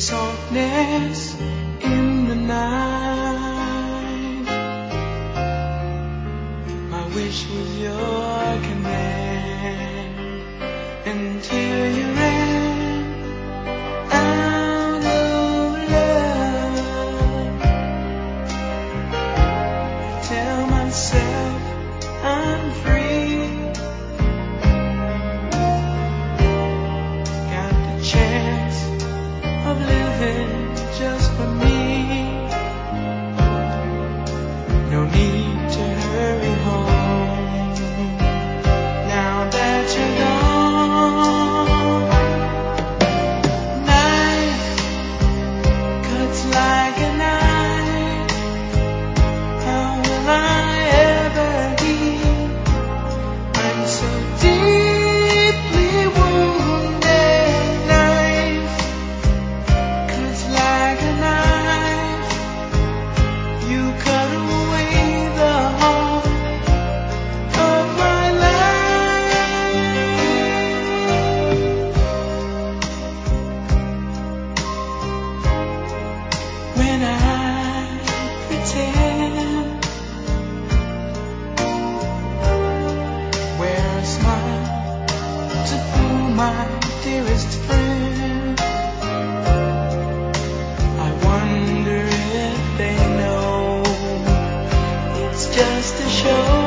softness in the night. My wish was your command until you ran out of love. I tell myself I'm free. Got the chance of living just for me. No need to hurry home now that you're gone. Night cuts like a knife. How will I ever heal? I'm so deeply wounded. Knife cuts like a knife. You cut away the heart of my life. When I pretend, wear a smile to fool my dearest friend. I wonder if they know it's just a show.